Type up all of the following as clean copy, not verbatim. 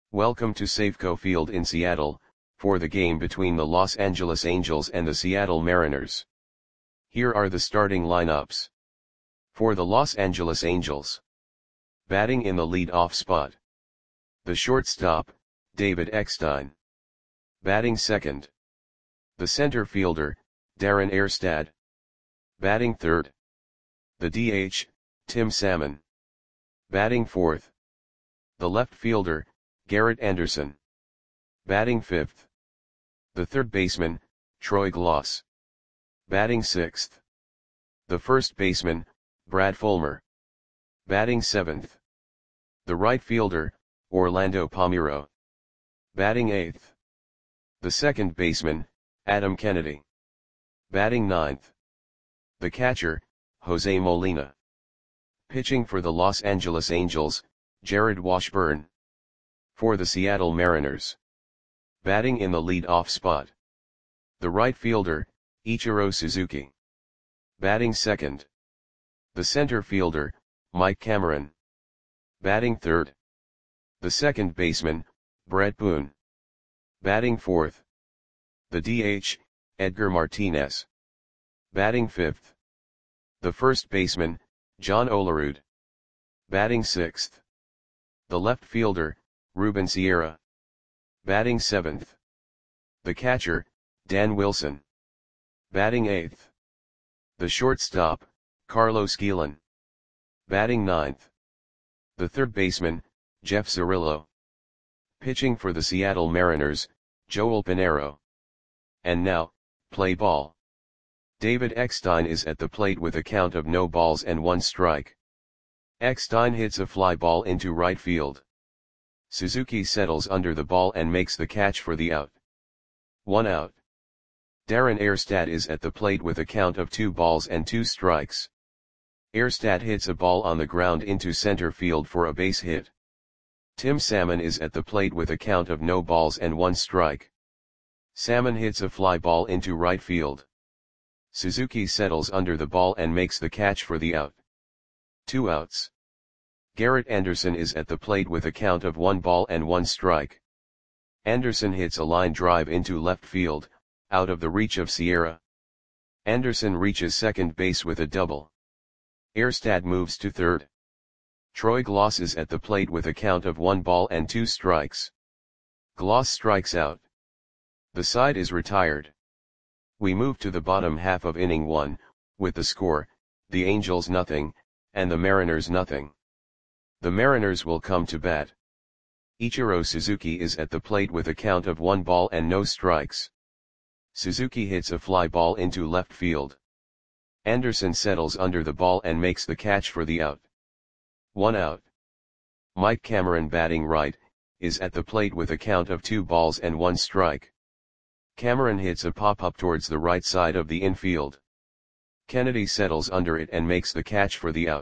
Welcome to Safeco Field in Seattle, for the game between the Los Angeles Angels and the Seattle Mariners. Here are the starting lineups. For the Los Angeles Angels. Batting in the lead-off spot. The shortstop, David Eckstein. Batting second. The center fielder, Darren Erstad. Batting third. The DH, Tim Salmon. Batting fourth. The left fielder, Garrett Anderson. Batting fifth. The third baseman, Troy Glaus. Batting sixth. The first baseman, Brad Fulmer. Batting seventh. The right fielder, Orlando Palmeiro. Batting eighth. The second baseman, Adam Kennedy. Batting ninth. The catcher, Jose Molina. Pitching for the Los Angeles Angels, Jared Washburn. For the Seattle Mariners. Batting in the lead-off spot. The right fielder, Ichiro Suzuki. Batting second. The center fielder, Mike Cameron. Batting third. The second baseman, Brett Boone. Batting fourth. The DH, Edgar Martinez. Batting fifth. The first baseman, John Olerud. Batting sixth. The left fielder, Ruben Sierra. Batting seventh. The catcher, Dan Wilson. Batting eighth. The shortstop, Carlos Guillen. Batting ninth. The third baseman, Jeff Cirillo. Pitching for the Seattle Mariners, Joel Pinheiro. And now, play ball. David Eckstein is at the plate with a count of no balls and 1 strike. Eckstein hits a fly ball into right field. Suzuki settles under the ball and makes the catch for the out. 1 out. Darren Erstad is at the plate with a count of 2 balls and 2 strikes. Erstad hits a ball on the ground into center field for a base hit. Tim Salmon is at the plate with a count of no balls and 1 strike. Salmon hits a fly ball into right field. Suzuki settles under the ball and makes the catch for the out. 2 outs. Garrett Anderson is at the plate with a count of 1 ball and 1 strike. Anderson hits a line drive into left field, out of the reach of Sierra. Anderson reaches second base with a double. Erstad moves to third. Troy Glaus is at the plate with a count of 1 ball and 2 strikes. Glaus strikes out. The side is retired. We move to the bottom half of inning 1, with the score, the Angels nothing, and the Mariners nothing. The Mariners will come to bat. Ichiro Suzuki is at the plate with a count of 1 ball and no strikes. Suzuki hits a fly ball into left field. Anderson settles under the ball and makes the catch for the out. 1 out. Mike Cameron, batting right, is at the plate with a count of 2 balls and 1 strike. Cameron hits a pop-up towards the right side of the infield. Kennedy settles under it and makes the catch for the out.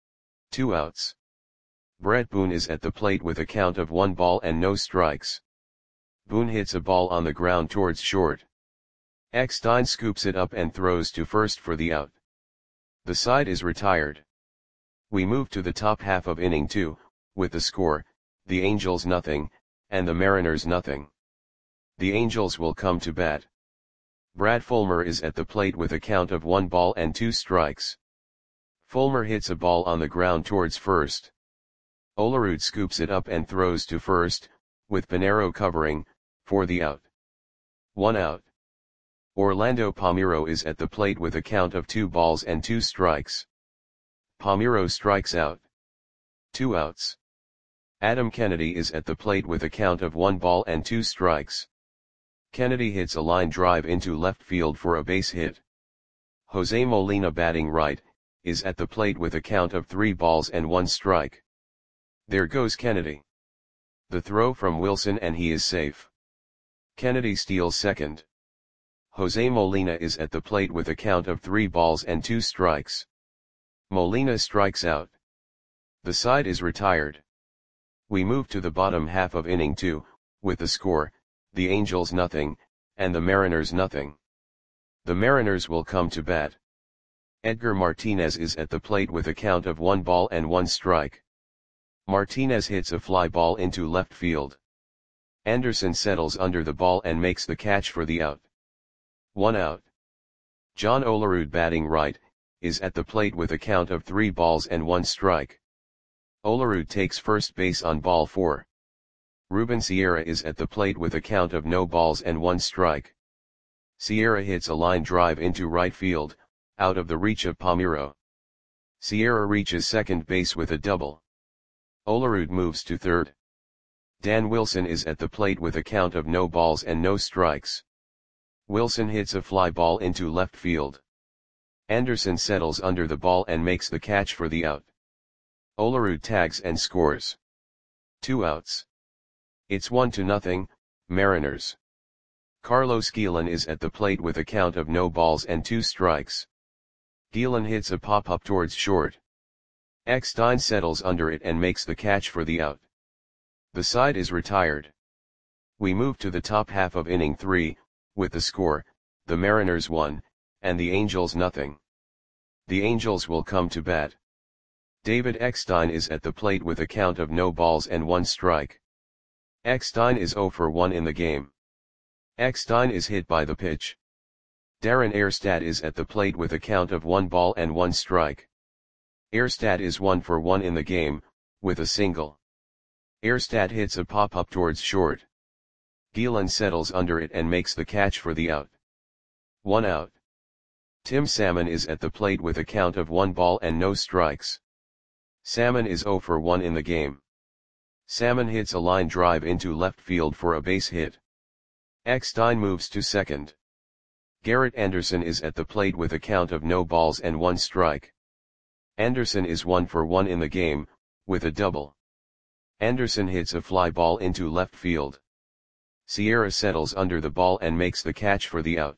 2 outs. Brett Boone is at the plate with a count of 1 ball and no strikes. Boone hits a ball on the ground towards short. Eckstein scoops it up and throws to first for the out. The side is retired. We move to the top half of inning 2, with the score, the Angels nothing, and the Mariners nothing. The Angels will come to bat. Brad Fulmer is at the plate with a count of 1 ball and 2 strikes. Fulmer hits a ball on the ground towards first. Olerud scoops it up and throws to first, with Pinheiro covering, for the out. 1 out. Orlando Palmeiro is at the plate with a count of 2 balls and 2 strikes. Palmeiro strikes out. 2 outs. Adam Kennedy is at the plate with a count of 1 ball and 2 strikes. Kennedy hits a line drive into left field for a base hit. Jose Molina, batting right, is at the plate with a count of 3 balls and 1 strike. There goes Kennedy. The throw from Wilson and he is safe. Kennedy steals second. Jose Molina is at the plate with a count of 3 balls and 2 strikes. Molina strikes out. The side is retired. We move to the bottom half of inning 2, with the score, the Angels nothing, and the Mariners nothing. The Mariners will come to bat. Edgar Martinez is at the plate with a count of 1 ball and 1 strike. Martinez hits a fly ball into left field. Anderson settles under the ball and makes the catch for the out. 1 out. John Olerud, batting right, is at the plate with a count of 3 balls and 1 strike. Olerud takes first base on ball 4. Ruben Sierra is at the plate with a count of no balls and 1 strike. Sierra hits a line drive into right field, out of the reach of Palmeiro. Sierra reaches second base with a double. Olerud moves to third. Dan Wilson is at the plate with a count of no balls and no strikes. Wilson hits a fly ball into left field. Anderson settles under the ball and makes the catch for the out. Olerud tags and scores. 2 outs. It's 1-0, Mariners. Carlos Guillen is at the plate with a count of no balls and 2 strikes. Guillen hits a pop-up towards short. Eckstein settles under it and makes the catch for the out. The side is retired. We move to the top half of inning 3, with the score, the Mariners 1, and the Angels 0. The Angels will come to bat. David Eckstein is at the plate with a count of no balls and 1 strike. Eckstein is 0 for 1 in the game. Eckstein is hit by the pitch. Darren Erstad is at the plate with a count of 1 ball and 1 strike. Erstad is 1 for 1 in the game, with a single. Erstad hits a pop-up towards short. Guillen settles under it and makes the catch for the out. 1 out. Tim Salmon is at the plate with a count of 1 ball and no strikes. Salmon is 0 for 1 in the game. Salmon hits a line drive into left field for a base hit. Eckstein moves to second. Garrett Anderson is at the plate with a count of no balls and 1 strike. Anderson is 1 for 1 in the game, with a double. Anderson hits a fly ball into left field. Sierra settles under the ball and makes the catch for the out.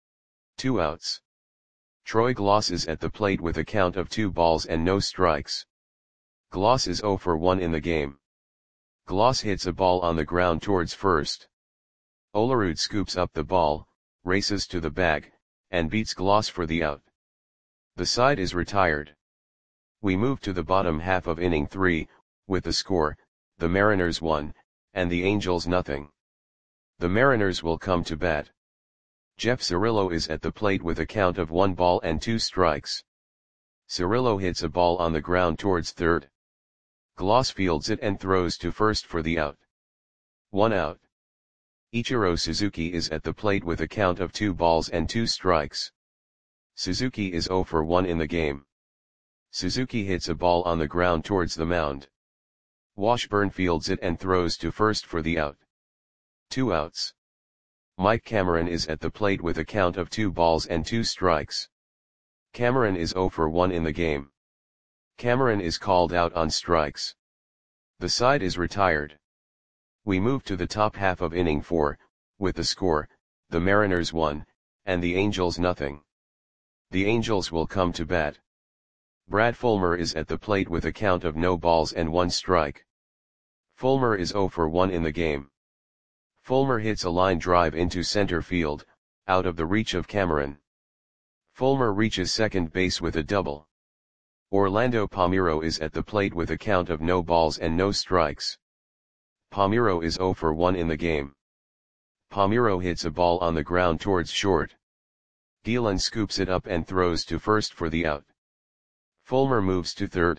2 outs. Troy Gloss is at the plate with a count of 2 balls and no strikes. Gloss is 0 for 1 in the game. Gloss hits a ball on the ground towards first. Olerud scoops up the ball, races to the bag, and beats Gloss for the out. The side is retired. We move to the bottom half of inning 3, with the score, the Mariners 1, and the Angels 0. The Mariners will come to bat. Jeff Cirillo is at the plate with a count of 1 ball and 2 strikes. Cirillo hits a ball on the ground towards third. Gloss fields it and throws to first for the out. 1 out. Ichiro Suzuki is at the plate with a count of 2 balls and 2 strikes. Suzuki is 0 for 1 in the game. Suzuki hits a ball on the ground towards the mound. Washburn fields it and throws to first for the out. 2 outs. Mike Cameron is at the plate with a count of 2 balls and 2 strikes. Cameron is 0 for 1 in the game. Cameron is called out on strikes. The side is retired. We move to the top half of inning 4, with the score, the Mariners 1, and the Angels 0. The Angels will come to bat. Brad Fulmer is at the plate with a count of no balls and 1 strike. Fulmer is 0 for 1 in the game. Fulmer hits a line drive into center field, out of the reach of Cameron. Fulmer reaches second base with a double. Orlando Palmeiro is at the plate with a count of no balls and no strikes. Palmeiro is 0 for 1 in the game. Palmeiro hits a ball on the ground towards short. Guillen scoops it up and throws to first for the out. Fulmer moves to third.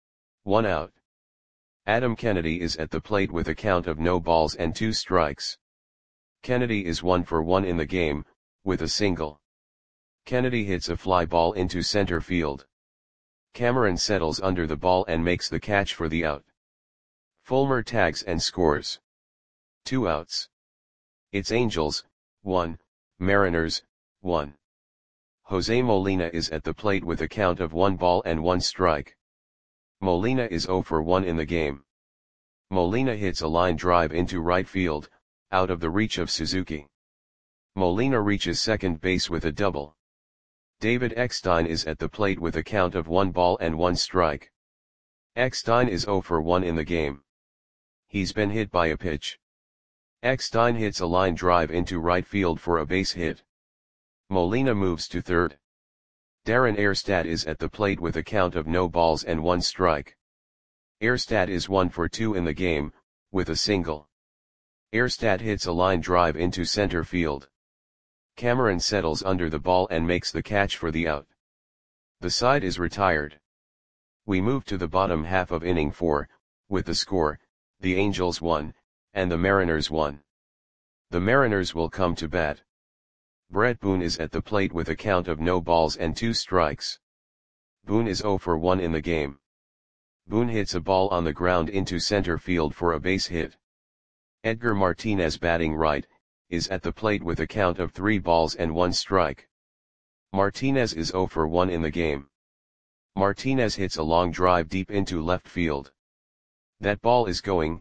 1 out. Adam Kennedy is at the plate with a count of no balls and 2 strikes. Kennedy is 1 for 1 in the game, with a single. Kennedy hits a fly ball into center field. Cameron settles under the ball and makes the catch for the out. Fulmer tags and scores. 2 outs. It's Angels, 1, Mariners, 1. Jose Molina is at the plate with a count of 1 ball and 1 strike. Molina is 0 for 1 in the game. Molina hits a line drive into right field, out of the reach of Suzuki. Molina reaches second base with a double. David Eckstein is at the plate with a count of 1 ball and 1 strike. Eckstein is 0 for 1 in the game. He's been hit by a pitch. Eckstein hits a line drive into right field for a base hit. Molina moves to third. Darren Erstad is at the plate with a count of no balls and 1 strike. Erstad is 1 for 2 in the game, with a single. Erstad hits a line drive into center field. Cameron settles under the ball and makes the catch for the out. The side is retired. We move to the bottom half of inning 4, with the score, the Angels 1, and the Mariners 1. The Mariners will come to bat. Brett Boone is at the plate with a count of no balls and 2 strikes. Boone is 0 for 1 in the game. Boone hits a ball on the ground into center field for a base hit. Edgar Martinez, batting right, is at the plate with a count of 3 balls and 1 strike. Martinez is 0 for 1 in the game. Martinez hits a long drive deep into left field. That ball is gone.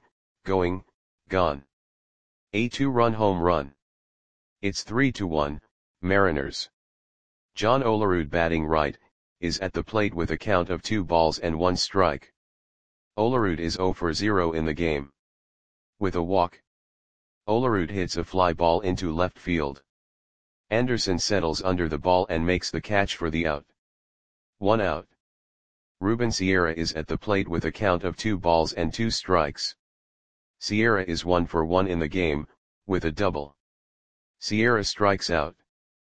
A 2-run home run. It's 3-1, Mariners. John Olerud, batting right, is at the plate with a count of 2 balls and 1 strike. Olerud is 0 for 0 in the game. With a walk, Olerud hits a fly ball into left field. Anderson settles under the ball and makes the catch for the out. 1 out. Ruben Sierra is at the plate with a count of 2 balls and 2 strikes. Sierra is 1 for 1 in the game, with a double. Sierra strikes out.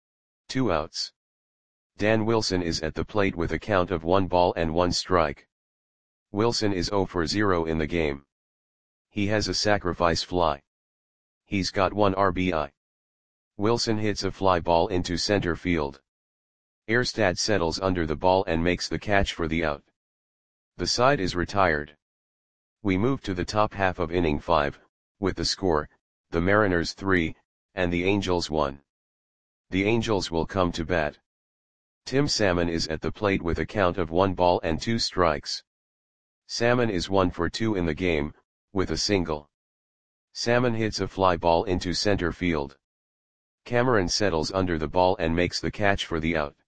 2 outs. Dan Wilson is at the plate with a count of 1 ball and 1 strike. Wilson is 0 for 0 in the game. He has a sacrifice fly. He's got 1 RBI. Wilson hits a fly ball into center field. Erstad settles under the ball and makes the catch for the out. The side is retired. We move to the top half of inning 5, with the score, the Mariners 3, and the Angels 1. The Angels will come to bat. Tim Salmon is at the plate with a count of 1 ball and 2 strikes. Salmon is 1 for 2 in the game, with a single. Salmon hits a fly ball into center field. Cameron settles under the ball and makes the catch for the out.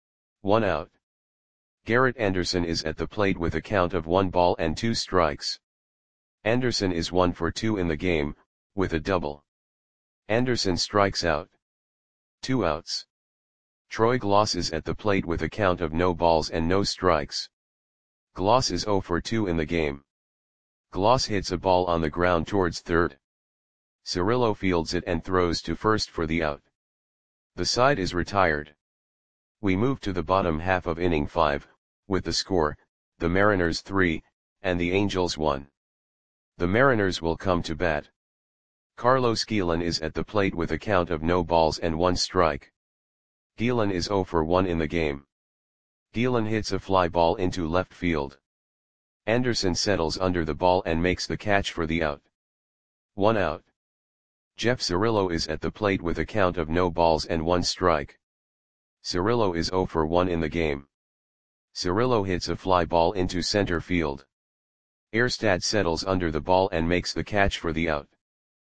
1 out. Garrett Anderson is at the plate with a count of 1 ball and 2 strikes. Anderson is 1 for 2 in the game, with a double. Anderson strikes out. 2 outs. Troy Gloss is at the plate with a count of no balls and no strikes. Gloss is 0 for 2 in the game. Gloss hits a ball on the ground towards third. Cirillo fields it and throws to first for the out. The side is retired. We move to the bottom half of inning 5, with the score, the Mariners 3, and the Angels 1. The Mariners will come to bat. Carlos Guillen is at the plate with a count of no balls and 1 strike. Guillen is 0 for 1 in the game. Guillen hits a fly ball into left field. Anderson settles under the ball and makes the catch for the out. 1 out. Jeff Cirillo is at the plate with a count of no balls and 1 strike. Cirillo is 0 for 1 in the game. Cirillo hits a fly ball into center field. Erstad settles under the ball and makes the catch for the out.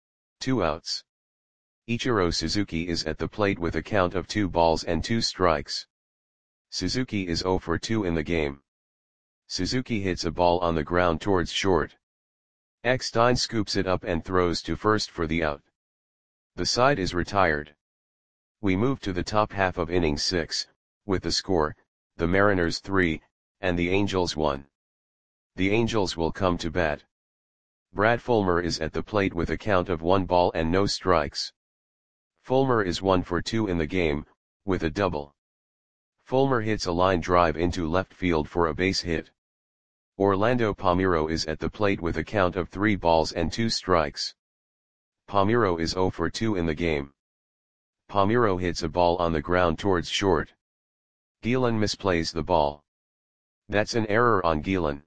2 outs. Ichiro Suzuki is at the plate with a count of 2 balls and 2 strikes. Suzuki is 0 for 2 in the game. Suzuki hits a ball on the ground towards short. Eckstein scoops it up and throws to first for the out. The side is retired. We move to the top half of inning 6, with the score, the Mariners 3, and the Angels 1. The Angels will come to bat. Brad Fulmer is at the plate with a count of 1 ball and no strikes. Fulmer is 1 for 2 in the game, with a double. Fulmer hits a line drive into left field for a base hit. Orlando Palmeiro is at the plate with a count of 3 balls and 2 strikes. Palmeiro is 0 for 2 in the game. Palmeiro hits a ball on the ground towards short. Guillen misplays the ball. That's an error on Guillen.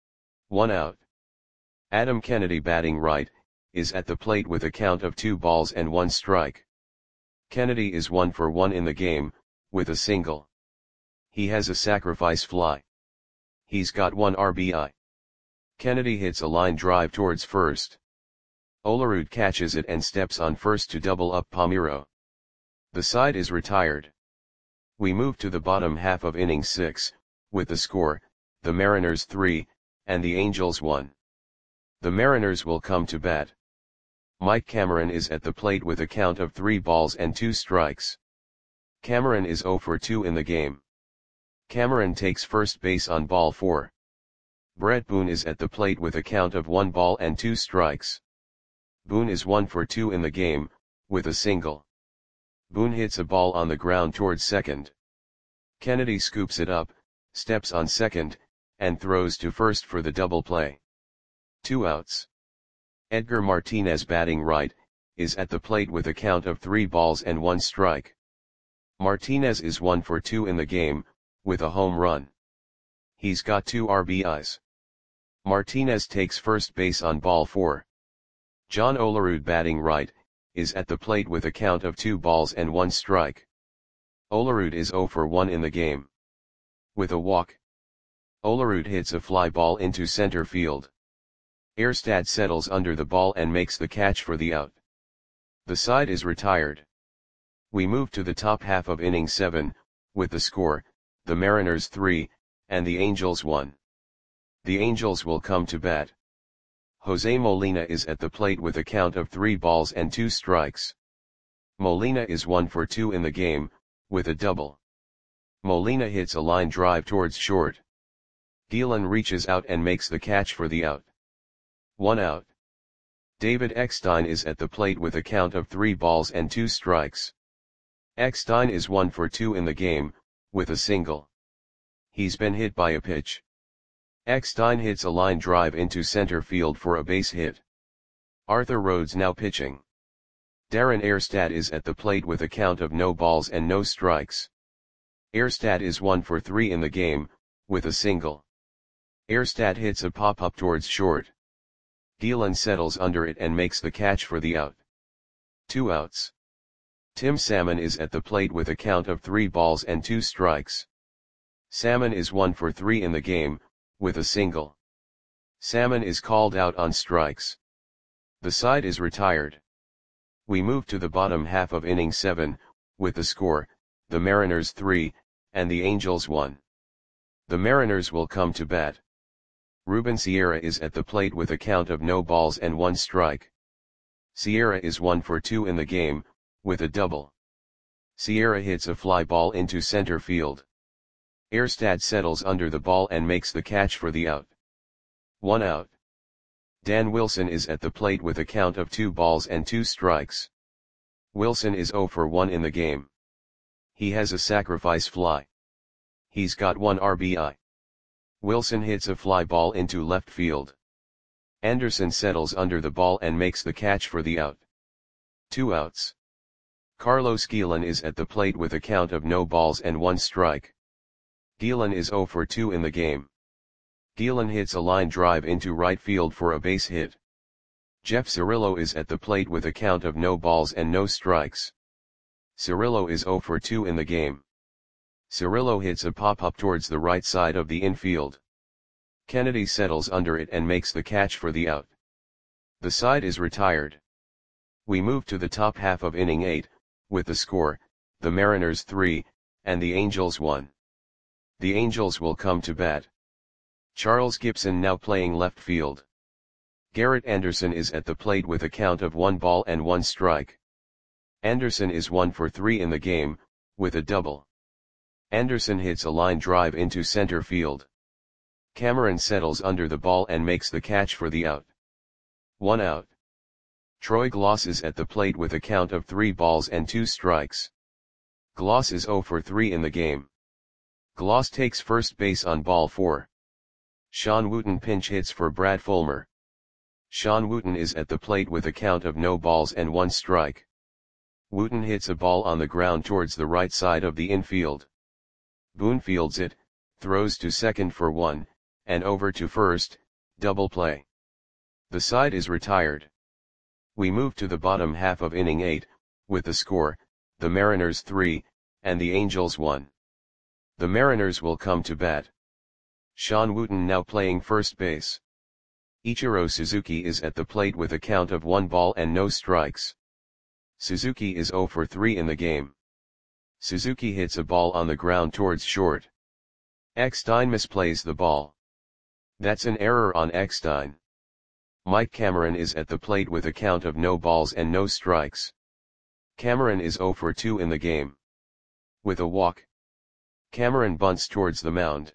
1 out. Adam Kennedy, batting right, is at the plate with a count of 2 balls and 1 strike. Kennedy is 1 for 1 in the game, with a single. He has a sacrifice fly. He's got 1 RBI. Kennedy hits a line drive towards first. Olerud catches it and steps on first to double up Palmeiro. The side is retired. We move to the bottom half of inning 6, with the score, the Mariners 3, and the Angels 1. The Mariners will come to bat. Mike Cameron is at the plate with a count of 3 balls and 2 strikes. Cameron is 0 for 2 in the game. Cameron takes first base on ball 4. Brett Boone is at the plate with a count of 1 ball and 2 strikes. Boone is 1 for 2 in the game, with a single. Boone hits a ball on the ground towards second. Kennedy scoops it up, steps on second, and throws to first for the double play. 2 outs. Edgar Martinez, batting right, is at the plate with a count of 3 balls and 1 strike. Martinez is 1 for 2 in the game, with a home run. He's got 2 RBIs. Martinez takes first base on ball 4. John Olerud, batting right, is at the plate with a count of 2 balls and 1 strike. Olerud is 0 for 1 in the game. With a walk, Olerud hits a fly ball into center field. Erstad settles under the ball and makes the catch for the out. The side is retired. We move to the top half of inning 7, with the score, the Mariners 3, and the Angels 1. The Angels will come to bat. Jose Molina is at the plate with a count of 3 balls and 2 strikes. Molina is 1 for 2 in the game, with a double. Molina hits a line drive towards short. Gielan reaches out and makes the catch for the out. 1 out. David Eckstein is at the plate with a count of 3 balls and 2 strikes. Eckstein is 1 for 2 in the game, with a single. He's been hit by a pitch. Eckstein hits a line drive into center field for a base hit. Arthur Rhodes now pitching. Darren Erstad is at the plate with a count of no balls and no strikes. Erstad is 1 for 3 in the game, with a single. Erstad hits a pop-up towards short. Gielan settles under it and makes the catch for the out. 2 outs. Tim Salmon is at the plate with a count of 3 balls and 2 strikes. Salmon is 1 for 3 in the game, with a single. Salmon is called out on strikes. The side is retired. We move to the bottom half of inning 7, with the score, the Mariners 3, and the Angels 1. The Mariners will come to bat. Ruben Sierra is at the plate with a count of no balls and 1 strike. Sierra is 1 for 2 in the game, with a double. Sierra hits a fly ball into center field. Erstad settles under the ball and makes the catch for the out. 1 out. Dan Wilson is at the plate with a count of 2 balls and 2 strikes. Wilson is 0 for 1 in the game. He has a sacrifice fly. He's got 1 RBI. Wilson hits a fly ball into left field. Anderson settles under the ball and makes the catch for the out. 2 outs. Carlos Gielan is at the plate with a count of no balls and 1 strike. Gielan is 0 for 2 in the game. Gielan hits a line drive into right field for a base hit. Jeff Cirillo is at the plate with a count of no balls and no strikes. Cirillo is 0 for 2 in the game. Cirillo hits a pop-up towards the right side of the infield. Kennedy settles under it and makes the catch for the out. The side is retired. We move to the top half of inning 8, with the score, the Mariners 3, and the Angels 1. The Angels will come to bat. Charles Gibson now playing left field. Garrett Anderson is at the plate with a count of 1 ball and 1 strike. Anderson is 1 for 3 in the game, with a double. Anderson hits a line drive into center field. Cameron settles under the ball and makes the catch for the out. 1 out. Troy Gloss is at the plate with a count of 3 balls and 2 strikes. Gloss is 0 for 3 in the game. Gloss takes first base on ball 4. Sean Wooten pinch hits for Brad Fulmer. Sean Wooten is at the plate with a count of no balls and 1 strike. Wooten hits a ball on the ground towards the right side of the infield. Boone fields it, throws to second for 1, and over to first, double play. The side is retired. We move to the bottom half of inning 8, with the score, the Mariners 3, and the Angels 1. The Mariners will come to bat. Sean Wooten now playing first base. Ichiro Suzuki is at the plate with a count of 1 ball and no strikes. Suzuki is 0 for 3 in the game. Suzuki hits a ball on the ground towards short. Eckstein misplays the ball. That's an error on Eckstein. Mike Cameron is at the plate with a count of no balls and no strikes. Cameron is 0 for 2 in the game. With a walk, Cameron bunts towards the mound.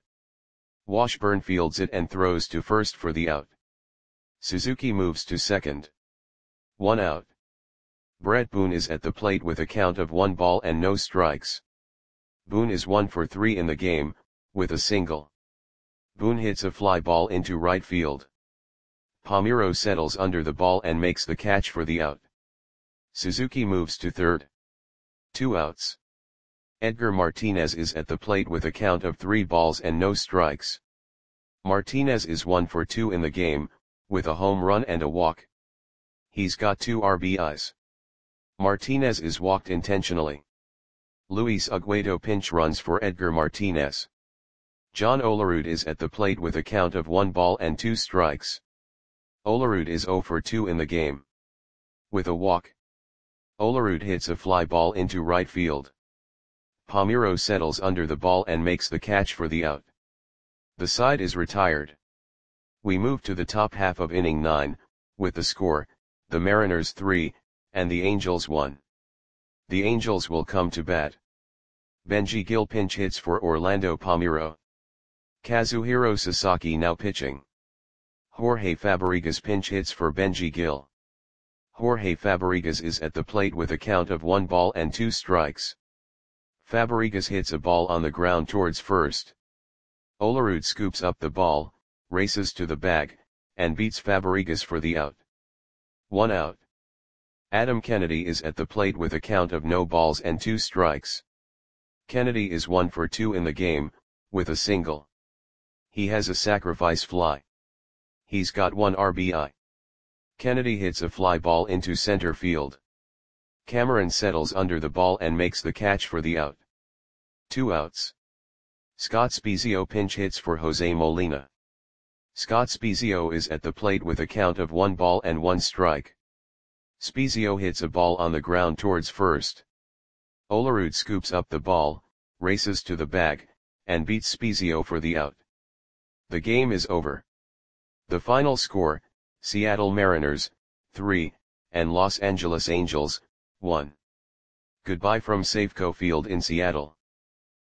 Washburn fields it and throws to first for the out. Suzuki moves to second. 1 out. Brett Boone is at the plate with a count of 1 ball and no strikes. Boone is 1 for 3 in the game, with a single. Boone hits a fly ball into right field. Palmeiro settles under the ball and makes the catch for the out. Suzuki moves to third. 2 outs. Edgar Martinez is at the plate with a count of 3 balls and no strikes. Martinez is 1 for 2 in the game, with a home run and a walk. He's got 2 RBIs. Martinez is walked intentionally. Luis Aguado pinch runs for Edgar Martinez. John Olerud is at the plate with a count of 1 ball and 2 strikes. Olerud is 0 for 2 in the game. With a walk. Olerud hits a fly ball into right field. Palmeiro settles under the ball and makes the catch for the out. The side is retired. We move to the top half of inning 9, with the score, the Mariners 3, and the Angels 1. The Angels will come to bat. Benji Gil pinch hits for Orlando Palmeiro. Kazuhiro Sasaki now pitching. Jorge Fabregas pinch hits for Benji Gil. Jorge Fabregas is at the plate with a count of 1 ball and 2 strikes. Fabregas hits a ball on the ground towards first. Olerud scoops up the ball, races to the bag, and beats Fabregas for the out. 1 out. Adam Kennedy is at the plate with a count of no balls and 2 strikes. Kennedy is 1 for 2 in the game, with a single. He has a sacrifice fly. He's got 1 RBI. Kennedy hits a fly ball into center field. Cameron settles under the ball and makes the catch for the out. 2 outs. Scott Spiezio pinch hits for Jose Molina. Scott Spiezio is at the plate with a count of 1 ball and 1 strike. Spiezio hits a ball on the ground towards first. Olerud scoops up the ball, races to the bag, and beats Spiezio for the out. The game is over. The final score, Seattle Mariners, 3, and Los Angeles Angels, 1. Goodbye from Safeco Field in Seattle.